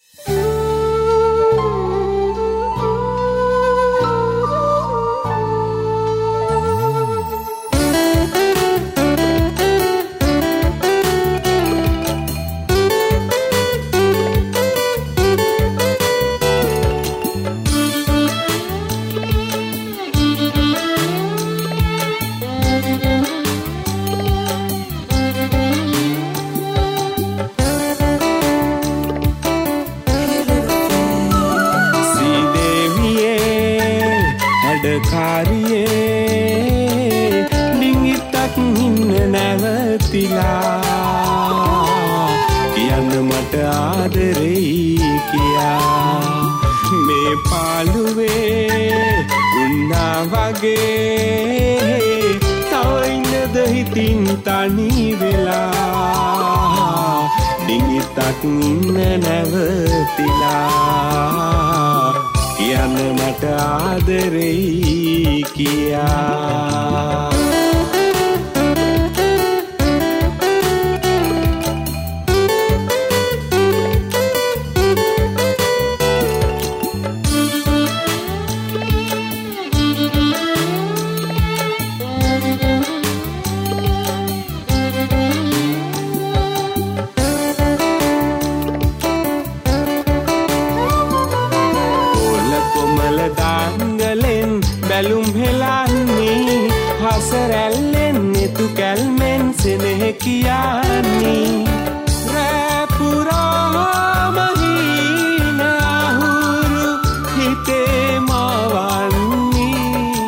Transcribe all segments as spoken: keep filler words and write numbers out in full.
කියන්න මට ආදරෙයි කියා මේ පාළුවේ උන්නා වගේ තව ඉන්නද හිතින් තනි වෙලා ඩිංගිත්තක් ඉන්න නැවතිලා කියන්න මට ආදරෙයි කියා බැලුම් හෙලන්නේ හසරැල්ලෙන් එතු කැල්මෙන් සෙනෙහ කියන්නේ රැපුරාම හින අහුරු හිතේ මවන්නේ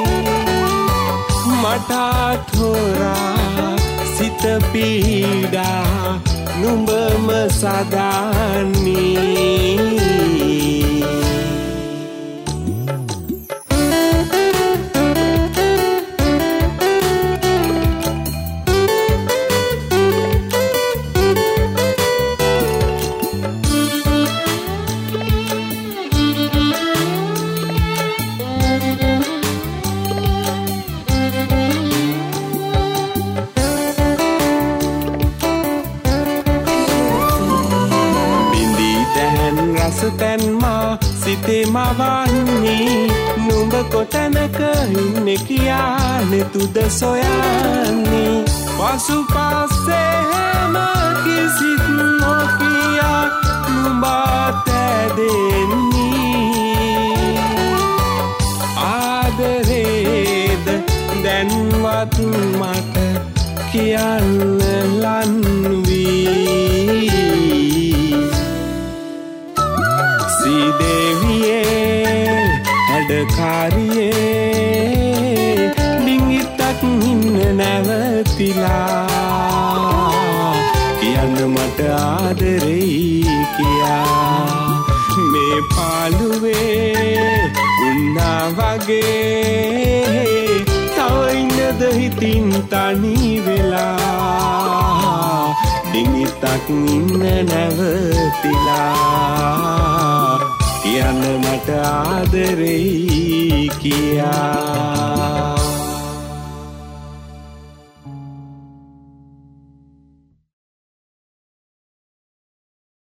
මටත් හොරා සිත පීඩා නුඹම සදාන්නේ රසතැන්මා සිතේ මවන්නේ නුඹ කොතැනක ඉන්නේ කියා නෙතුද සොයන්නේ පසු පස්සේ හැම කිසිත් නොකියා නුඹත් ඇදෙන්නේ ආදරේද දැන්වත් මට කියන්න ලන්වී සීදේවියේ හැඩකාරියේ ඩිංගිත්තක් ඉන්න නැවතිලා කියන්න මට ආදරෙයි කියා මේ පාළුවේ උන්නා වගේ තව ඉන්නද හිතින් තනි වෙලා ඩිංගිත්තක් ඉන්න නැවතිලා කියන්න මට ආදරෙයි කියා